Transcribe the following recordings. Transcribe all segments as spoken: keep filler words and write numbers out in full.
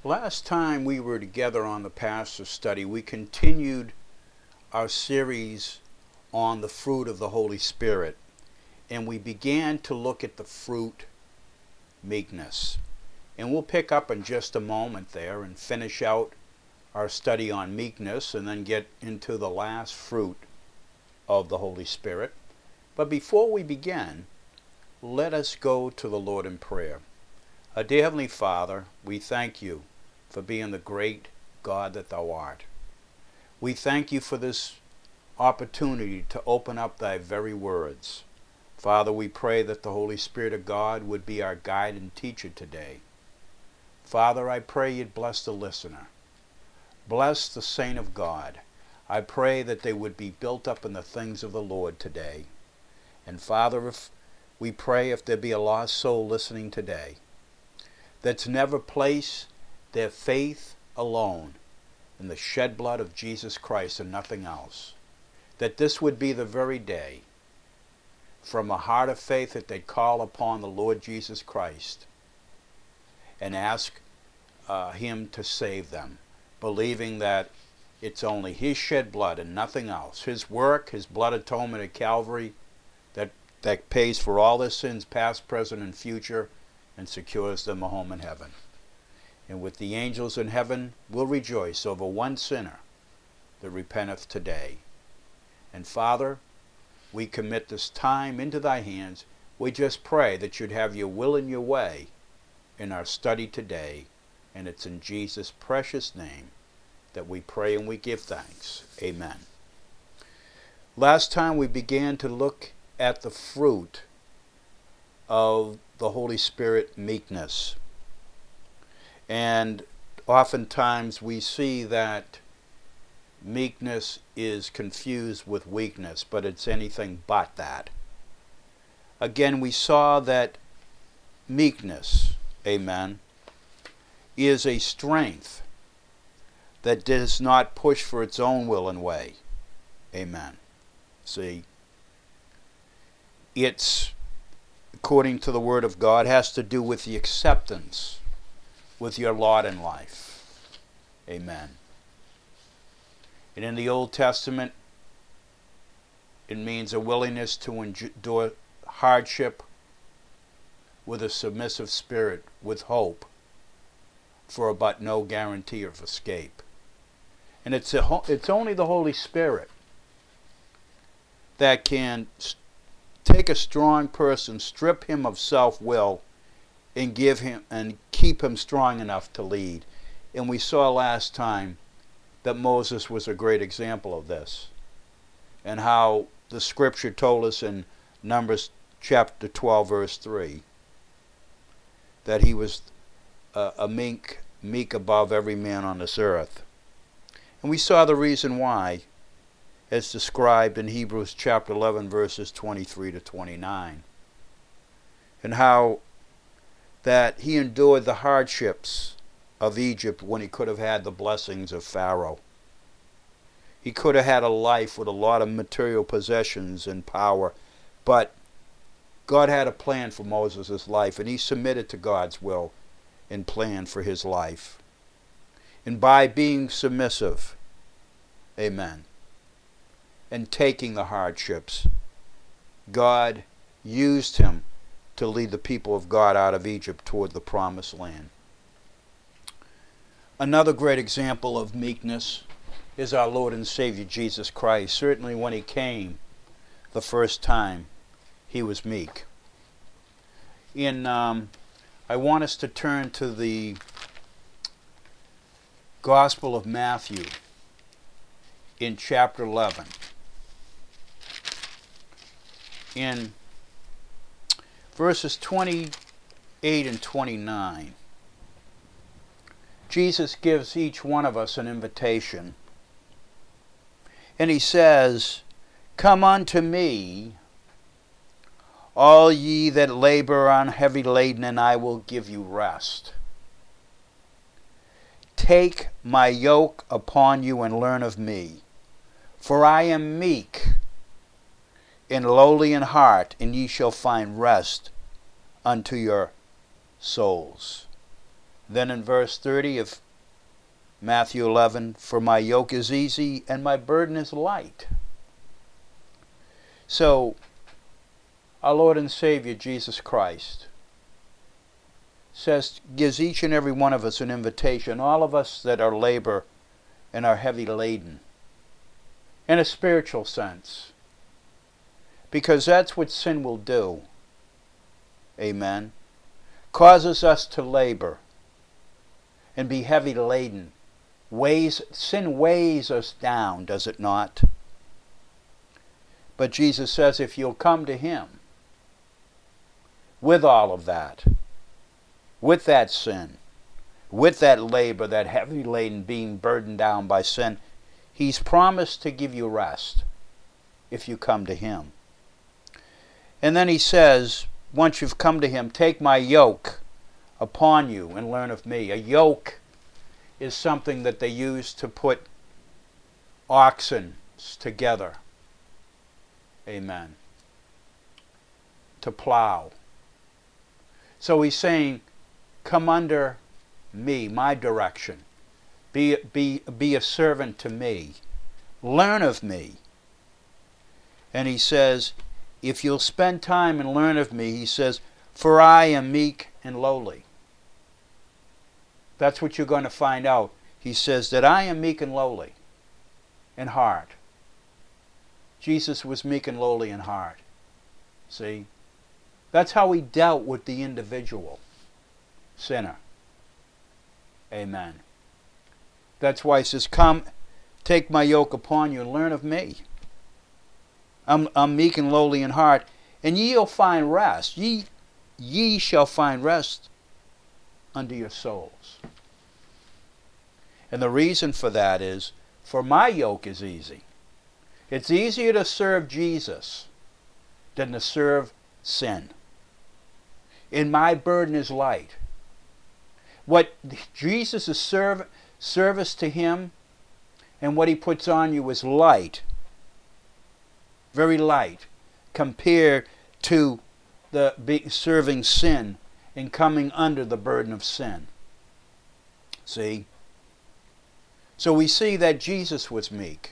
Last time we were together on the pastor study, we continued our series on the fruit of the Holy Spirit, and we began to look at the fruit meekness. And we'll pick up in just a moment there and finish out our study on meekness and then get into the last fruit of the Holy Spirit. But before we begin, let us go to the Lord in prayer. Our dear Heavenly Father, we thank you for being the great God that thou art. We thank you for this opportunity to open up thy very words. Father, we pray that the Holy Spirit of God would be our guide and teacher today. Father, I pray you'd bless the listener. Bless the saint of God. I pray that they would be built up in the things of the Lord today. And Father, if we pray if there be a lost soul listening today that's never placed their faith alone in the shed blood of Jesus Christ and nothing else, that this would be the very day from a heart of faith that they'd call upon the Lord Jesus Christ and ask uh, him to save them, believing that it's only his shed blood and nothing else, his work, his blood atonement at Calvary, that, that pays for all their sins past, present, and future, and secures them a home in heaven. And with the angels in heaven will rejoice over one sinner that repenteth today. And Father, we commit this time into thy hands. We just pray that you'd have your will and your way in our study today. And it's in Jesus' precious name that we pray and we give thanks. Amen. Last time we began to look at the fruit of the Holy Spirit, meekness. And oftentimes we see that meekness is confused with weakness, but it's anything but that. Again, we saw that meekness, amen, is a strength that does not push for its own will and way. Amen. See, it's, according to the Word of God, has to do with the acceptance with your lot in life. Amen. And in the Old Testament, it means a willingness to endure hardship with a submissive spirit, with hope, for but no guarantee of escape. And it's, a, it's only the Holy Spirit that can take a strong person, strip him of self-will, and give him and keep him strong enough to lead. And we saw last time that Moses was a great example of this, and how the scripture told us in Numbers chapter twelve verse three that he was a, a meek, meek above every man on this earth. And we saw the reason why, as described in Hebrews chapter eleven verses twenty-three to twenty-nine, and how that he endured the hardships of Egypt when he could have had the blessings of Pharaoh. He could have had a life with a lot of material possessions and power, but God had a plan for Moses' life, and he submitted to God's will and plan for his life. And by being submissive, amen, and taking the hardships, God used him to lead the people of God out of Egypt toward the promised land. Another great example of meekness is our Lord and Savior Jesus Christ. Certainly when he came the first time, he was meek. In, um, I want us to turn to the Gospel of Matthew in chapter eleven. In verses twenty-eight and twenty-nine, Jesus gives each one of us an invitation. And he says, "Come unto me, all ye that labor and are heavy laden, and I will give you rest. Take my yoke upon you and learn of me, for I am meek and lowly in heart, and ye shall find rest unto your souls. Then in verse thirty of Matthew eleven, for my yoke is easy and my burden is light. So, our Lord and Savior Jesus Christ says, gives each and every one of us an invitation, all of us that are labor and are heavy laden, in a spiritual sense, because that's what sin will do. Amen. Causes us to labor and be heavy laden. Weighs, sin weighs us down, does it not? But Jesus says if you'll come to Him with all of that, with that sin, with that labor, that heavy laden, being burdened down by sin, He's promised to give you rest if you come to Him. And then He says, once you've come to Him, take my yoke upon you and learn of me. A yoke is something that they use to put oxen together. Amen. To plow. So He's saying, come under me, my direction. Be, be, be a servant to me. Learn of me. And He says, if you'll spend time and learn of me, He says, for I am meek and lowly. That's what you're going to find out. He says that I am meek and lowly in heart. Jesus was meek and lowly in heart. See? That's how He dealt with the individual sinner. Amen. That's why He says, come, take my yoke upon you and learn of me. I'm, I'm meek and lowly in heart, and ye will find rest. Ye, ye shall find rest unto your souls. And the reason for that is, for my yoke is easy. It's easier to serve Jesus than to serve sin. And my burden is light. What Jesus' serve, service to Him and what He puts on you is light. Very light compared to the be, serving sin and coming under the burden of sin. See? So we see that Jesus was meek.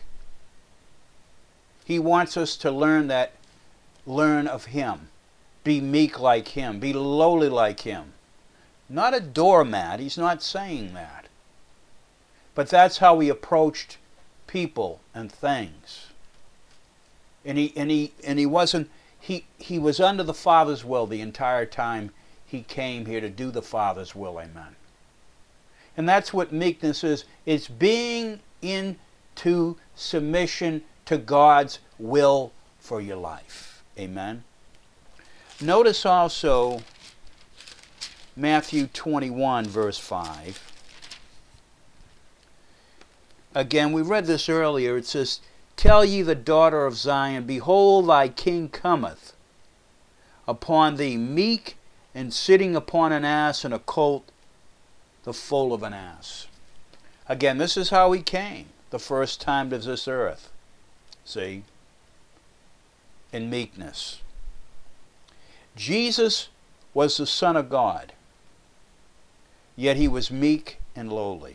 He wants us to learn that, learn of Him. Be meek like Him. Be lowly like Him. Not a doormat. He's not saying that. But that's how He approached people and things. And he and he and he wasn't he he was under the Father's will the entire time He came here to do the Father's will. Amen. And that's what meekness is. It's being into submission to God's will for your life. Amen. Notice also Matthew twenty-one, verse five. Again, we read this earlier. It says, tell ye the daughter of Zion, behold, thy king cometh upon thee, meek and sitting upon an ass, and a colt, the foal of an ass. Again, this is how He came the first time to this earth. See? In meekness. Jesus was the Son of God, yet He was meek and lowly.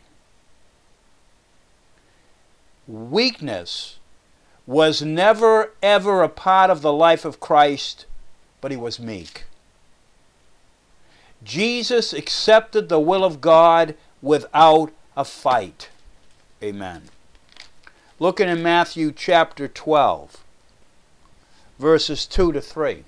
Weakness was never ever a part of the life of Christ, but He was meek. Jesus accepted the will of God without a fight. Amen. Looking in Matthew chapter twelve, verses two to three.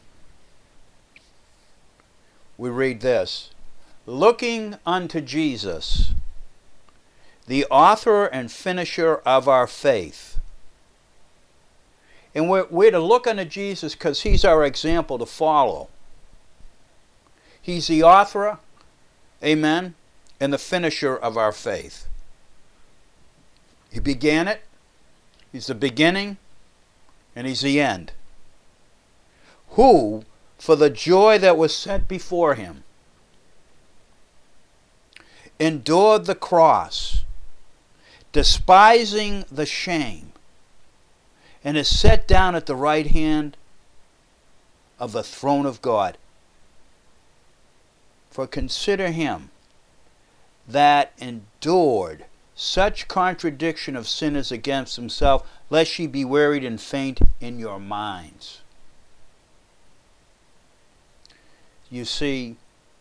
We read this. Looking unto Jesus, the author and finisher of our faith. And we're, we're to look unto Jesus because He's our example to follow. He's the author, amen, and the finisher of our faith. He began it, He's the beginning, and He's the end. Who, for the joy that was set before Him, endured the cross, despising the shame, and is set down at the right hand of the throne of God. For consider Him that endured such contradiction of sinners against himself, lest ye be wearied and faint in your minds. You see,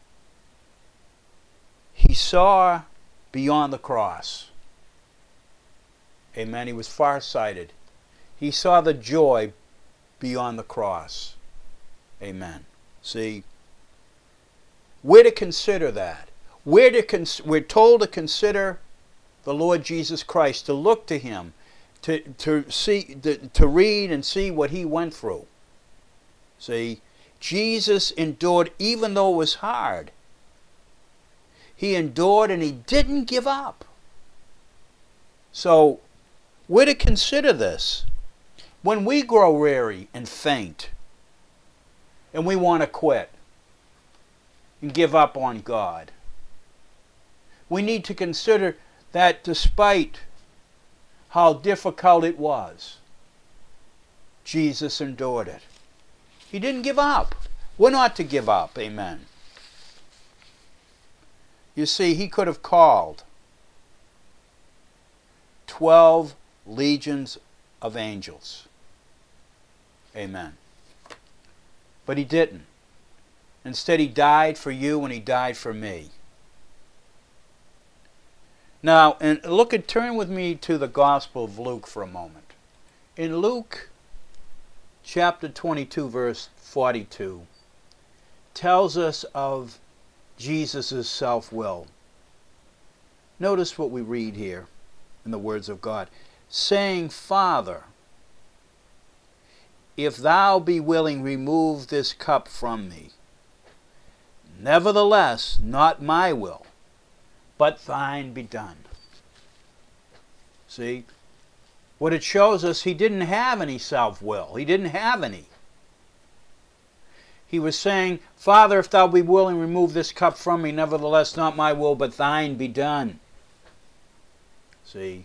he saw beyond the cross. Amen. He was farsighted. He saw the joy beyond the cross. Amen. See, we're to consider that. We're, to cons- we're told to consider the Lord Jesus Christ, to look to him, to, to, see, to, to read and see what he went through. See, Jesus endured even though it was hard. He endured and he didn't give up. So, we're to consider this. When we grow weary and faint, and we want to quit and give up on God, we need to consider that despite how difficult it was, Jesus endured it. He didn't give up. We're not to give up. Amen. You see, he could have called twelve legions of angels. Amen. But he didn't. Instead, he died for you and he died for me. Now, and look at, turn with me to the Gospel of Luke for a moment. In Luke chapter twenty-two, verse forty-two, tells us of Jesus' self-will. Notice what we read here in the words of God. Saying, Father, if thou be willing, remove this cup from me. Nevertheless, not my will, but thine be done. See? What it shows us, he didn't have any self-will. He didn't have any. He was saying, Father, if thou be willing, remove this cup from me. Nevertheless, not my will, but thine be done. See?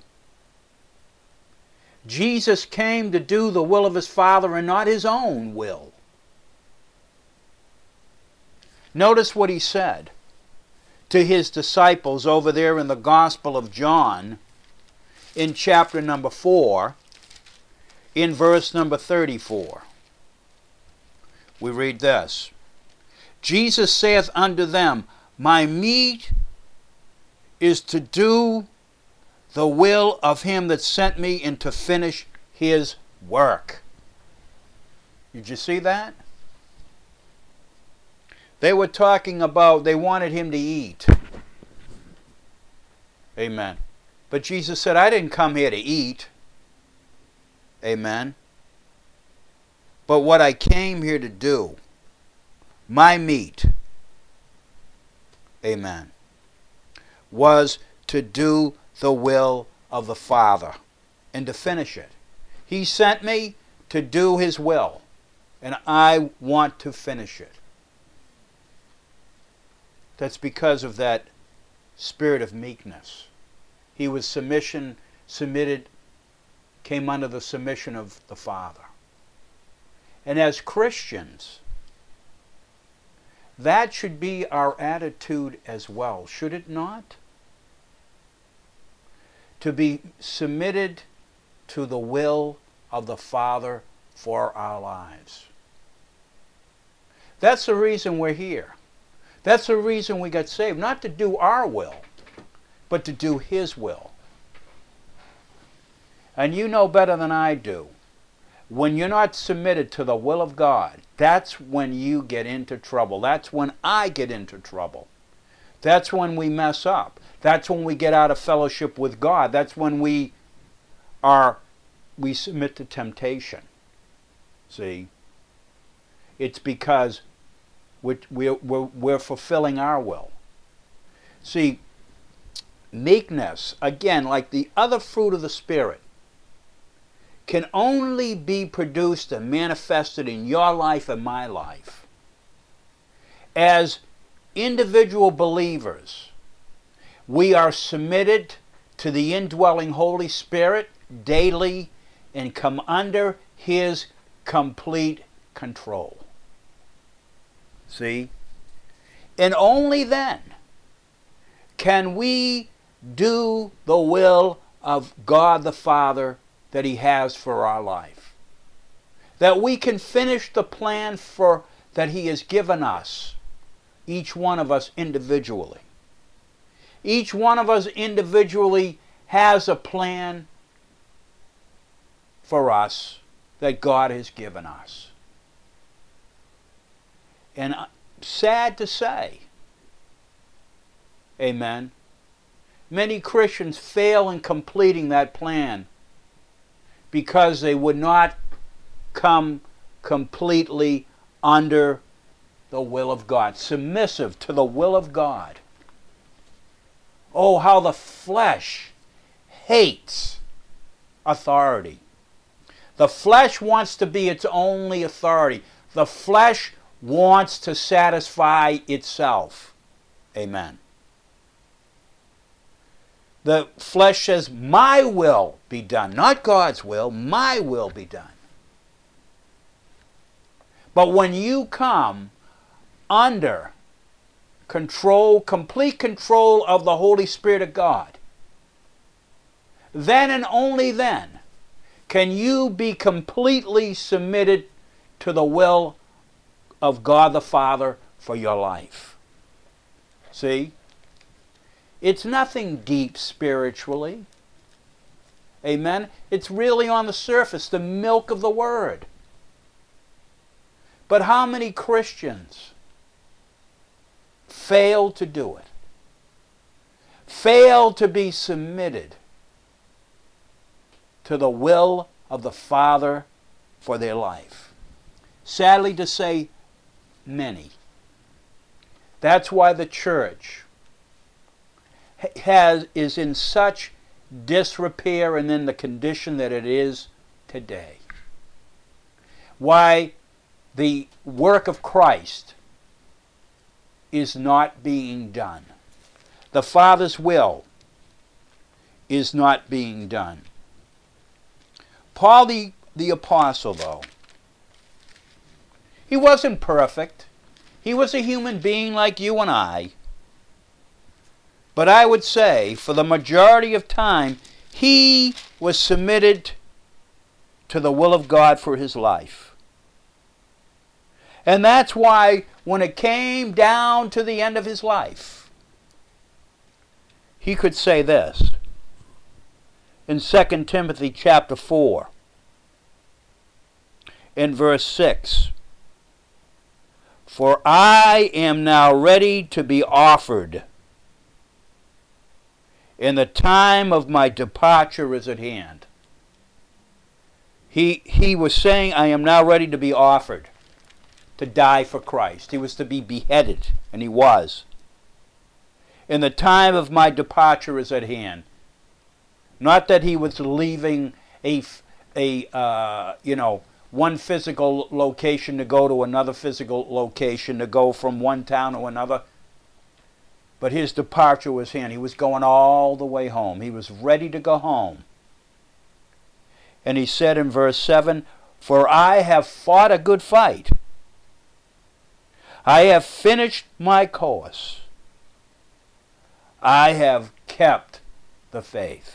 Jesus came to do the will of his Father and not his own will. Notice what he said to his disciples over there in the Gospel of John, in chapter number four, in verse number thirty-four. We read this. Jesus saith unto them, My meat is to do the will of him that sent me and to finish his work. Did you see that? They were talking about, they wanted him to eat. Amen. But Jesus said, I didn't come here to eat. Amen. But what I came here to do, my meat, amen, was to do the will of the Father and to finish it. He sent me to do his will, and I want to finish it. That's because of that spirit of meekness. He was submission, submitted, came under the submission of the Father. And as Christians, that should be our attitude as well, should it not? To be submitted to the will of the Father for our lives. That's the reason we're here. That's the reason we got saved. Not to do our will, but to do his will. And you know better than I do, when you're not submitted to the will of God, that's when you get into trouble. That's when I get into trouble. That's when we mess up. That's when we get out of fellowship with God. That's when we are, we submit to temptation. See? It's because we're, we're, we're, we're fulfilling our will. See, meekness, again, like the other fruit of the Spirit, can only be produced and manifested in your life and my life as individual believers. We are submitted to the indwelling Holy Spirit daily and come under his complete control. See? And only then can we do the will of God the Father that He has for our life. That we can finish the plan for that He has given us, each one of us individually. Each one of us individually has a plan for us that God has given us. And sad to say, amen, many Christians fail in completing that plan because they would not come completely under the will of God, submissive to the will of God. Oh, how the flesh hates authority. The flesh wants to be its only authority. The flesh wants to satisfy itself. Amen. The flesh says, my will be done. Not God's will, my will be done. But when you come under control, complete control of the Holy Spirit of God, then and only then can you be completely submitted to the will of God the Father for your life. See? It's nothing deep spiritually. Amen? It's really on the surface, the milk of the Word. But how many Christians fail to do it? Fail to be submitted to the will of the Father for their life. Sadly to say, many. That's why the church has is in such disrepair and in the condition that it is today. Why the work of Christ is not being done. The Father's will is not being done. Paul the, the Apostle, though, he wasn't perfect. He was a human being like you and I. But I would say, for the majority of time, he was submitted to the will of God for his life. And that's why when it came down to the end of his life, he could say this in Second Timothy chapter four, in verse six. For I am now ready to be offered, and the time of my departure is at hand. He, he was saying, I am now ready to be offered, to die for Christ. He was to be beheaded, and he was. And the time of my departure is at hand. Not that he was leaving a, a uh, you know, one physical location to go to another physical location, to go from one town to another. But his departure was at hand. He was going all the way home. He was ready to go home. And he said in verse seven, For I have fought a good fight. I have finished my course. I have kept the faith.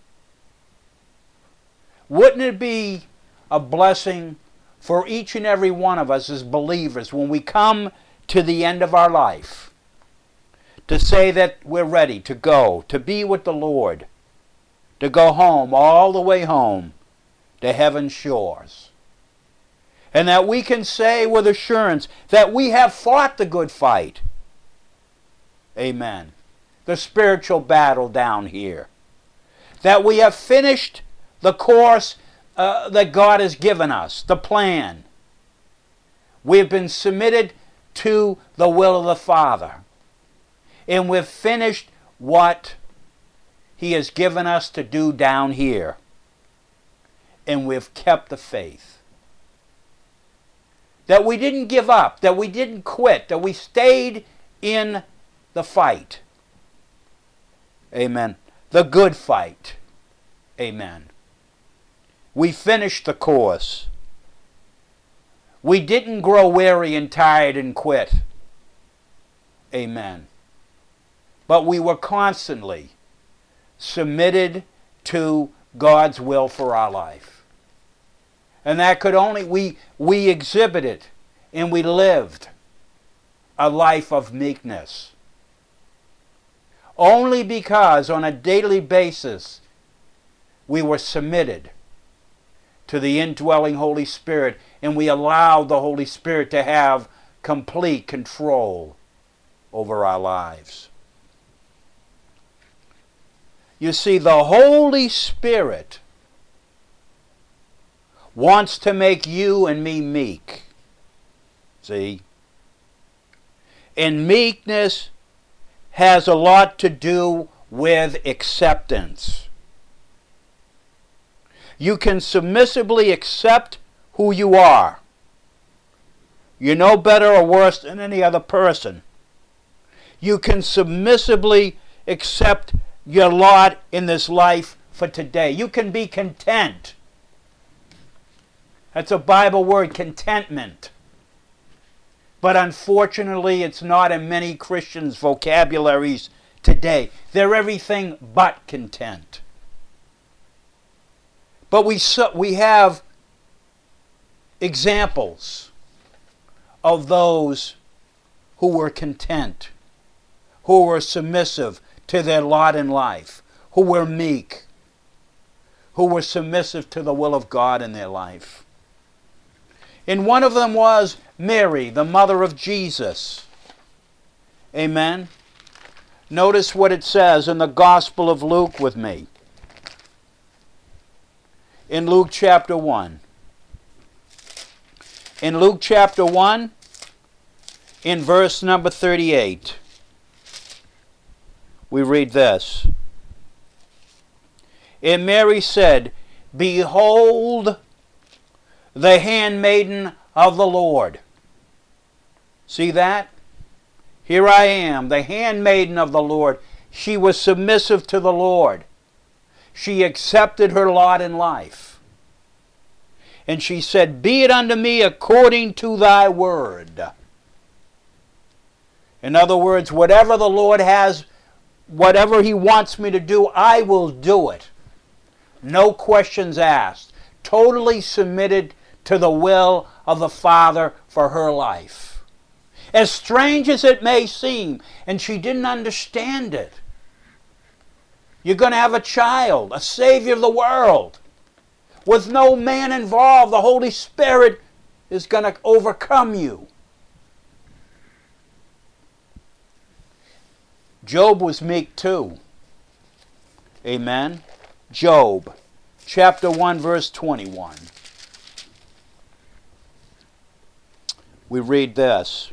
Wouldn't it be a blessing for each and every one of us as believers when we come to the end of our life to say that we're ready to go, to be with the Lord, to go home, all the way home to heaven's shores. And that we can say with assurance that we have fought the good fight. Amen. The spiritual battle down here. That we have finished the course uh, that God has given us, the plan. We have been submitted to the will of the Father. And we've finished what He has given us to do down here. And we've kept the faith. That we didn't give up, that we didn't quit, that we stayed in the fight. Amen. The good fight. Amen. We finished the course. We didn't grow weary and tired and quit. Amen. but we were constantly submitted to God's will for our life. And that could only, we, we exhibited and we lived a life of meekness. Only because on a daily basis we were submitted to the indwelling Holy Spirit, and we allowed the Holy Spirit to have complete control over our lives. You see, the Holy Spirit wants to make you and me meek. See? And meekness has a lot to do with acceptance. You can submissively accept who you are. You're no better or worse than any other person. You can submissively accept your lot in this life for today. You can be content. That's a Bible word, contentment. But unfortunately, it's not in many Christians' vocabularies today. They're everything but content. But we, we have examples of those who were content, who were submissive to their lot in life, who were meek, who were submissive to the will of God in their life. And one of them was Mary, the mother of Jesus. Amen. Notice what it says in the Gospel of Luke with me. In Luke chapter one. In Luke chapter one, in verse number thirty-eight, we read this. And Mary said, Behold, the handmaiden of the Lord. See that? Here I am, the handmaiden of the Lord. She was submissive to the Lord. She accepted her lot in life. And she said, Be it unto me according to thy word. In other words, whatever the Lord has, whatever he wants me to do, I will do it. No questions asked. Totally submitted to the will of the Father for her life. As strange as it may seem, and she didn't understand it. You're going to have a child, a Savior of the world. With no man involved, the Holy Spirit is going to overcome you. Job was meek too. Amen. Job, chapter one, verse twenty-one. We read this.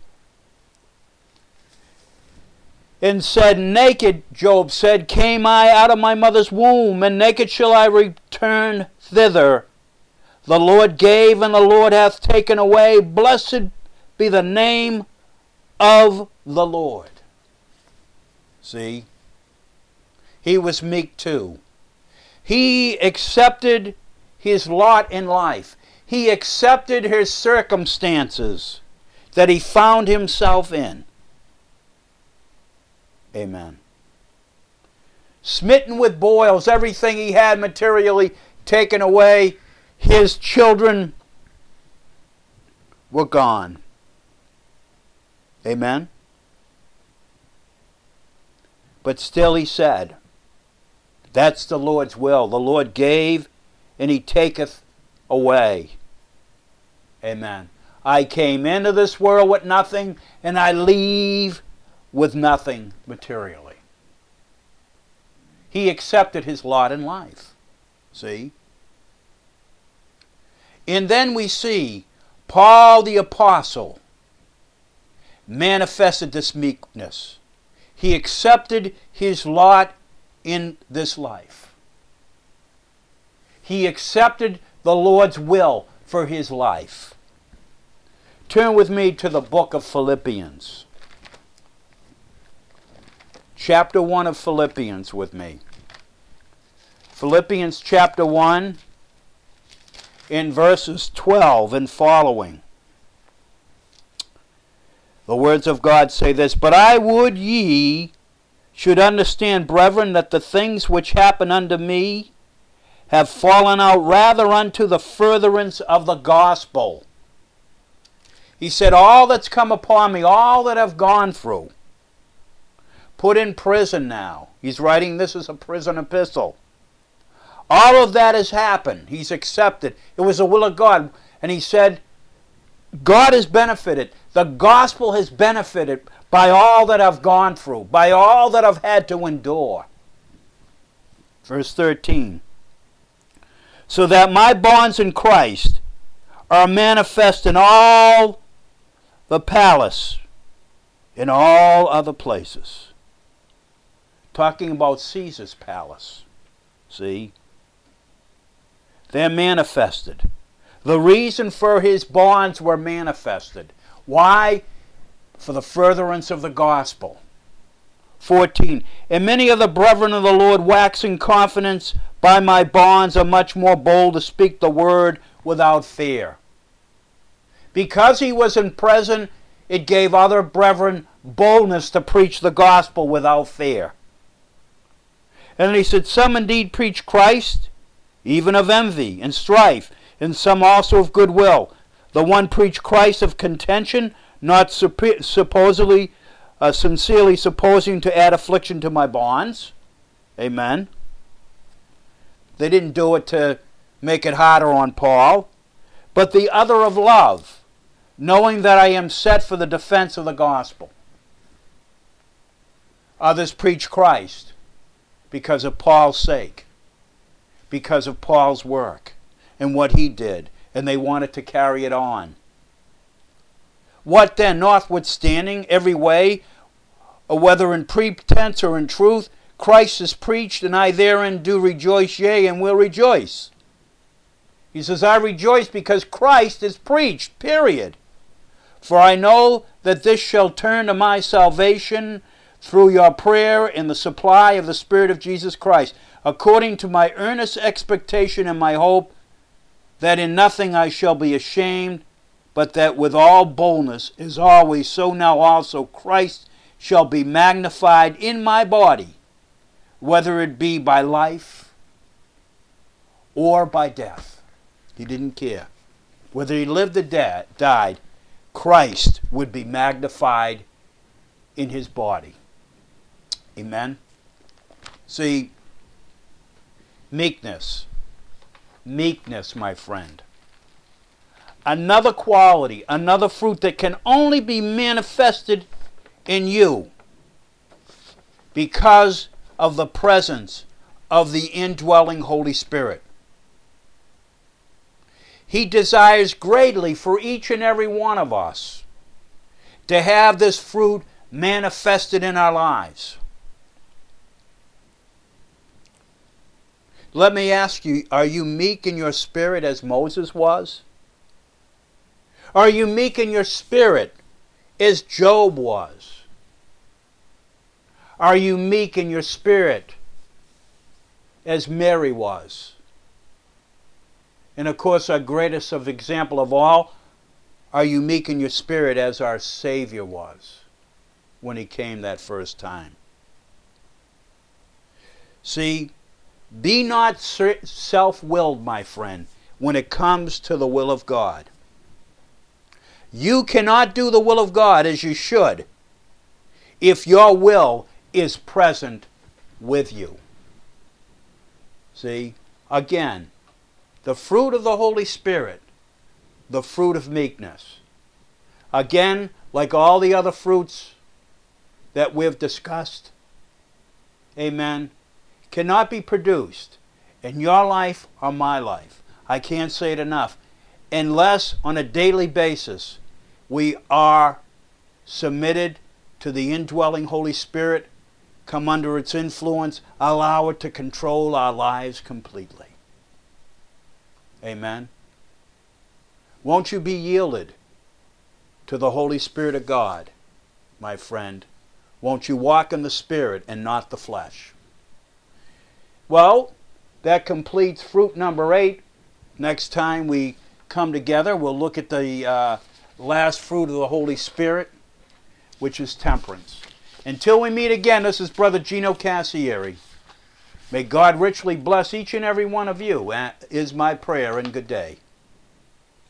And said, Naked, Job said, came I out of my mother's womb, and naked shall I return thither. The Lord gave, and the Lord hath taken away. Blessed be the name of the Lord. See? He was meek too. He accepted his lot in life. He accepted his circumstances that he found himself in. Amen. Smitten with boils, everything he had materially taken away. His children were gone. Amen. But still he said, that's the Lord's will. The Lord gave, and he taketh away. Amen. I came into this world with nothing, and I leave with nothing materially. He accepted his lot in life. See? And then we see Paul the Apostle manifested this meekness. He accepted his lot in this life. He accepted the Lord's will for his life. Turn with me to the book of Philippians. Chapter one of Philippians with me. Philippians chapter one in verses twelve and following. The words of God say this, But I would ye should understand, brethren, that the things which happen unto me have fallen out rather unto the furtherance of the gospel. He said, all that's come upon me, all that I've gone through, put in prison now. He's writing this as a prison epistle. All of that has happened. He's accepted. It was the will of God. And he said, God has benefited. The gospel has benefited by all that I've gone through, by all that I've had to endure. Verse thirteen. So that my bonds in Christ are manifest in all the palace, in all other places. Talking about Caesar's palace. See? They're manifested. The reason for his bonds were manifested. Why? For the furtherance of the gospel. fourteen. And many of the brethren of the Lord, waxing confidence by my bonds, are much more bold to speak the word without fear. Because he was in prison, it gave other brethren boldness to preach the gospel without fear. And he said, some indeed preach Christ, even of envy and strife, and some also of goodwill. The one preached Christ of contention, not supp- supposedly, uh, sincerely supposing to add affliction to my bonds. Amen. They didn't do it to make it harder on Paul. But the other of love, knowing that I am set for the defense of the gospel. Others preach Christ because of Paul's sake, because of Paul's work and what he did, and they wanted to carry it on. What then, notwithstanding every way, or whether in pretense or in truth, Christ is preached, and I therein do rejoice, yea, and will rejoice. He says, I rejoice because Christ is preached, period. For I know that this shall turn to my salvation through your prayer and the supply of the Spirit of Jesus Christ, according to my earnest expectation and my hope, that in nothing I shall be ashamed, but that with all boldness, as always, so now also Christ shall be magnified in my body, whether it be by life or by death. He didn't care. Whether he lived or da- died, Christ would be magnified in his body. Amen? See, meekness. Meekness, my friend. Another quality, another fruit that can only be manifested in you because of the presence of the indwelling Holy Spirit. He desires greatly for each and every one of us to have this fruit manifested in our lives. Let me ask you, are you meek in your spirit as Moses was? Are you meek in your spirit as Job was? Are you meek in your spirit as Mary was? And of course, our greatest of example of all, are you meek in your spirit as our Savior was when he came that first time? See, be not self-willed, my friend, when it comes to the will of God. You cannot do the will of God as you should if your will is present with you. See, again, the fruit of the Holy Spirit, the fruit of meekness. Again, like all the other fruits that we've discussed, amen, cannot be produced in your life or my life. I can't say it enough. Unless on a daily basis we are submitted to the indwelling Holy Spirit, come under its influence, allow it to control our lives completely. Amen. Won't you be yielded to the Holy Spirit of God, my friend? Won't you walk in the Spirit and not the flesh? Well, that completes fruit number eight. Next time we come together, we'll look at the uh, last fruit of the Holy Spirit, which is temperance. Until we meet again, this is Brother Gino Cassieri. May God richly bless each and every one of you, is my prayer, and good day.